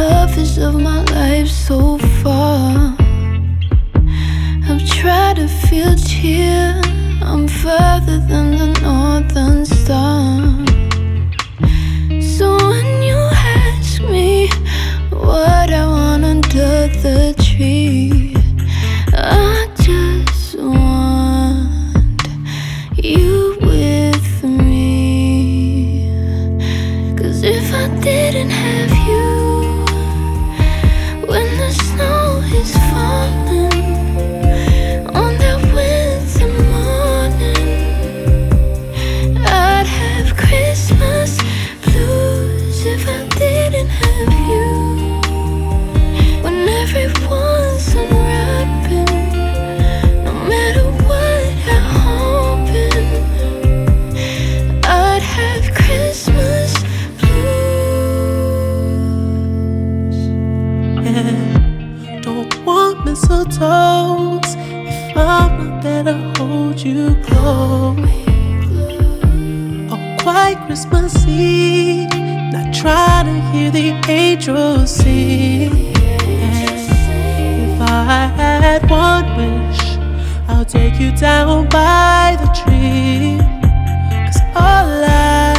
toughest of my life so far. I've tried to feel cheer. I'm further than the northern star. So when you ask me what I want under the tree, I just want you with me. 'Cause if I didn't have you, when the snow is falling on that winter morning, I'd have Christmas blues. If I didn't have you, when everyone's unwrapping, no matter what I'm hoping, I'd have Christmas blues. Yeah, don't want mistletoes if I'm not there to hold you close. Oh, quite Christmas Eve, not trying to hear the angels sing. If I had one wish, I'll take you down by the tree. 'Cause all I